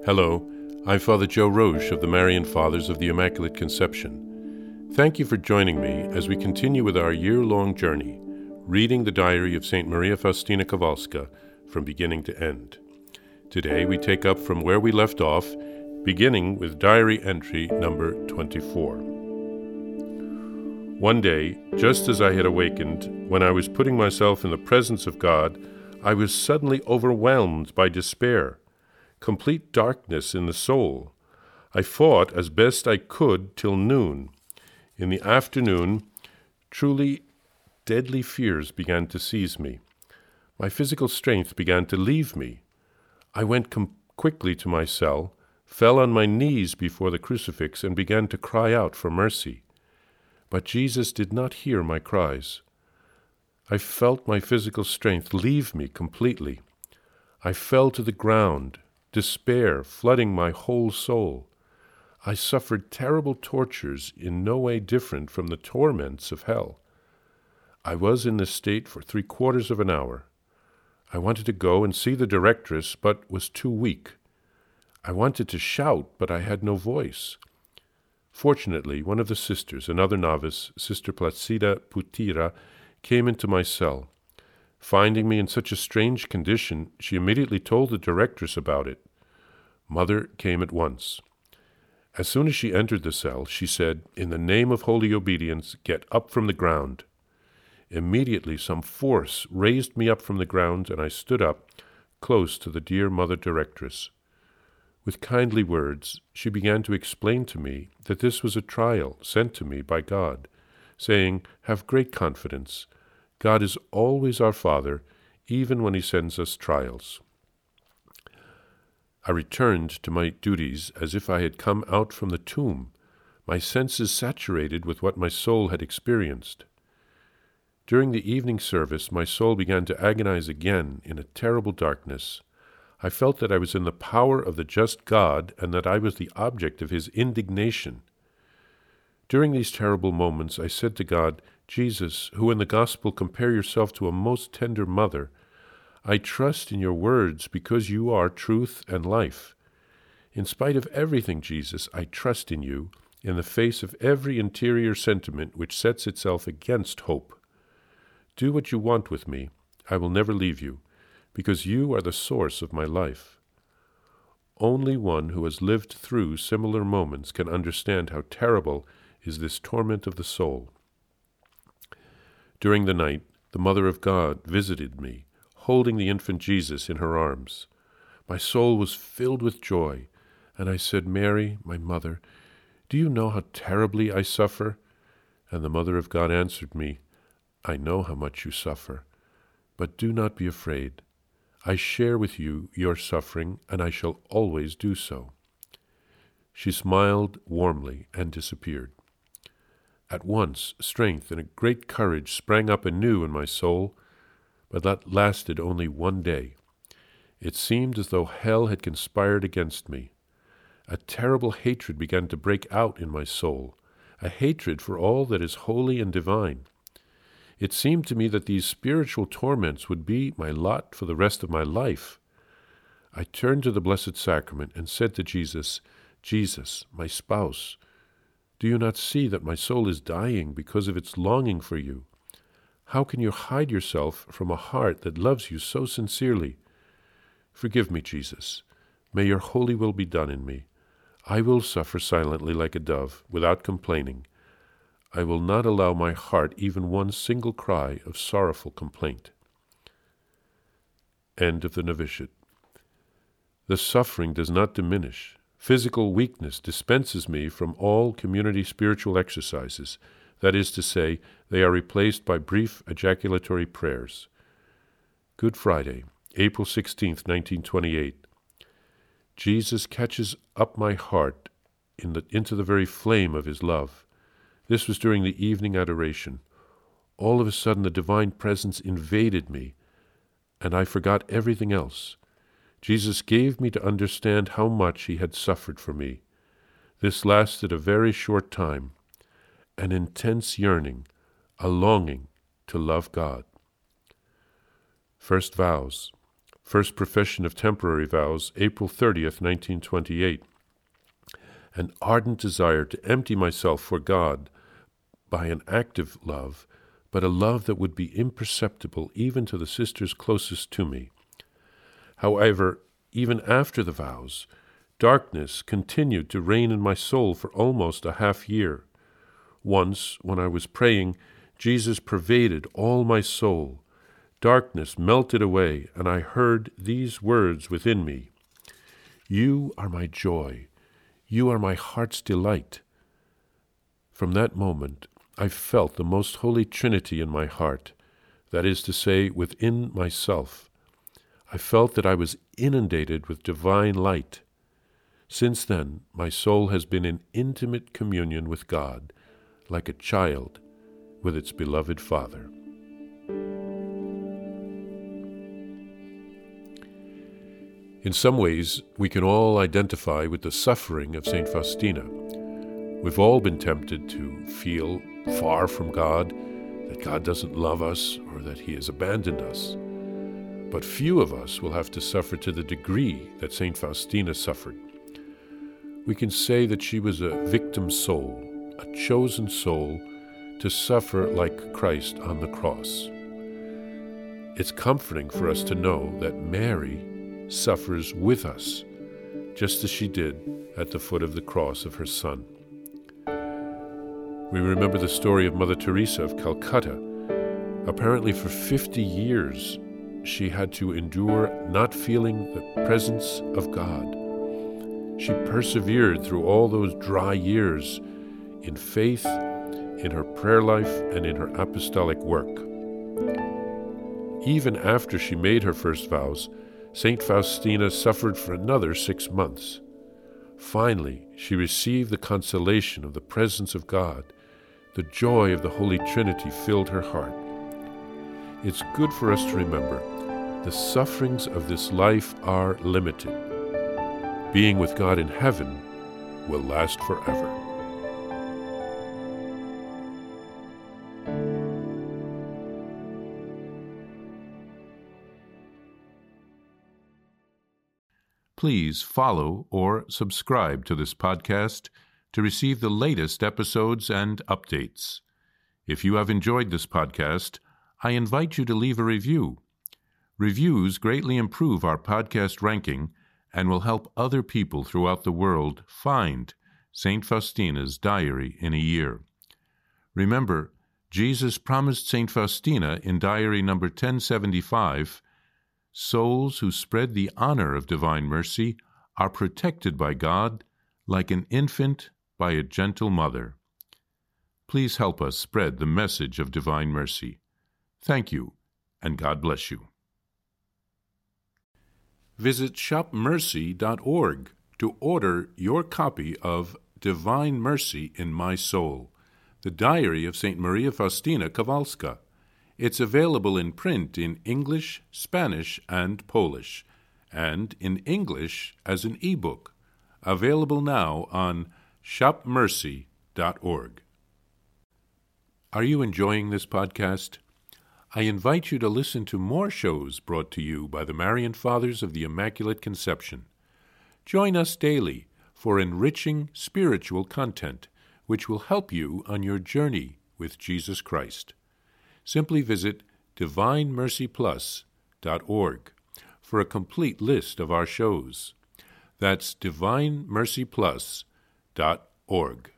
Hello, I'm Father Joe Roche of the Marian Fathers of the Immaculate Conception. Thank you for joining me as we continue with our year-long journey, reading the diary of St. Maria Faustina Kowalska from beginning to end. Today we take up from where we left off, beginning with diary entry number 24. One day, just as I had awakened, when I was putting myself in the presence of God, I was suddenly overwhelmed by despair. Complete darkness in the soul. I fought as best I could till noon. In the afternoon, truly deadly fears began to seize me. My physical strength began to leave me. I went quickly to my cell, fell on my knees before the crucifix, and began to cry out for mercy. But Jesus did not hear my cries. I felt my physical strength leave me completely. I fell to the ground, despair flooding my whole soul. I suffered terrible tortures in no way different from the torments of hell. I was in this state for 3/4 of an hour. I wanted to go and see the directress, but was too weak. I wanted to shout, but I had no voice. Fortunately, one of the sisters, another novice, Sister Placida Putira, came into my cell. Finding me in such a strange condition, she immediately told the directress about it. Mother came at once. As soon as she entered the cell, she said, "In the name of holy obedience, get up from the ground." Immediately some force raised me up from the ground, and I stood up, close to the dear Mother Directress. With kindly words, she began to explain to me that this was a trial sent to me by God, saying, "Have great confidence. God is always our Father, even when He sends us trials." I returned to my duties as if I had come out from the tomb, my senses saturated with what my soul had experienced. During the evening service, my soul began to agonize again in a terrible darkness. I felt that I was in the power of the just God and that I was the object of His indignation. During these terrible moments, I said to God, "Jesus, who in the Gospel compare yourself to a most tender mother, I trust in your words because you are truth and life. In spite of everything, Jesus, I trust in you, in the face of every interior sentiment which sets itself against hope. Do what you want with me. I will never leave you, because you are the source of my life." Only one who has lived through similar moments can understand how terrible is this torment of the soul. During the night, the Mother of God visited me, holding the infant Jesus in her arms. My soul was filled with joy, and I said, "Mary, my mother, do you know how terribly I suffer?" And the Mother of God answered me, "I know how much you suffer, but do not be afraid. I share with you your suffering, and I shall always do so." She smiled warmly and disappeared. At once, strength and a great courage sprang up anew in my soul, but that lasted only one day. It seemed as though hell had conspired against me. A terrible hatred began to break out in my soul, a hatred for all that is holy and divine. It seemed to me that these spiritual torments would be my lot for the rest of my life. I turned to the Blessed Sacrament and said to Jesus, "Jesus, my spouse, do you not see that my soul is dying because of its longing for you? How can you hide yourself from a heart that loves you so sincerely? Forgive me, Jesus. May your holy will be done in me. I will suffer silently like a dove, without complaining. I will not allow my heart even one single cry of sorrowful complaint." End of the novitiate. The suffering does not diminish. Physical weakness dispenses me from all community spiritual exercises. That is to say, they are replaced by brief ejaculatory prayers. Good Friday, April 16th, 1928. Jesus catches up my heart into the very flame of His love. This was during the evening adoration. All of a sudden the divine presence invaded me, and I forgot everything else. Jesus gave me to understand how much He had suffered for me. This lasted a very short time. An intense yearning, a longing to love God. First vows. First profession of temporary vows, April 30th, 1928. An ardent desire to empty myself for God by an active love, but a love that would be imperceptible even to the sisters closest to me. However, even after the vows, darkness continued to reign in my soul for almost a half year. Once, when I was praying, Jesus pervaded all my soul. Darkness melted away, and I heard these words within me: "You are my joy. You are my heart's delight." From that moment, I felt the most holy Trinity in my heart, that is to say, within myself. I felt that I was inundated with divine light. Since then, my soul has been in intimate communion with God, like a child with its beloved Father. In some ways, we can all identify with the suffering of St. Faustina. We've all been tempted to feel far from God, that God doesn't love us, or that He has abandoned us. But few of us will have to suffer to the degree that St. Faustina suffered. We can say that she was a victim soul, a chosen soul to suffer like Christ on the cross. It's comforting for us to know that Mary suffers with us, just as she did at the foot of the cross of her Son. We remember the story of Mother Teresa of Calcutta. Apparently for 50 years, she had to endure not feeling the presence of God. She persevered through all those dry years in faith, in her prayer life, and in her apostolic work. Even after she made her first vows, St. Faustina suffered for another 6 months. Finally, she received the consolation of the presence of God. The joy of the Holy Trinity filled her heart. It's good for us to remember the sufferings of this life are limited. Being with God in heaven will last forever. Please follow or subscribe to this podcast to receive the latest episodes and updates. If you have enjoyed this podcast, I invite you to leave a review. Reviews greatly improve our podcast ranking and will help other people throughout the world find St. Faustina's Diary in a Year. Remember, Jesus promised St. Faustina in Diary number 1075, souls who spread the honor of divine mercy are protected by God like an infant by a gentle mother. Please help us spread the message of divine mercy. Thank you, and God bless you. Visit shopmercy.org to order your copy of Divine Mercy in My Soul, the Diary of St. Maria Faustina Kowalska. It's available in print in English, Spanish, and Polish, and in English as an e-book, available now on shopmercy.org. Are you enjoying this podcast? I invite you to listen to more shows brought to you by the Marian Fathers of the Immaculate Conception. Join us daily for enriching spiritual content, which will help you on your journey with Jesus Christ. Simply visit DivineMercyPlus.org for a complete list of our shows. That's DivineMercyPlus.org.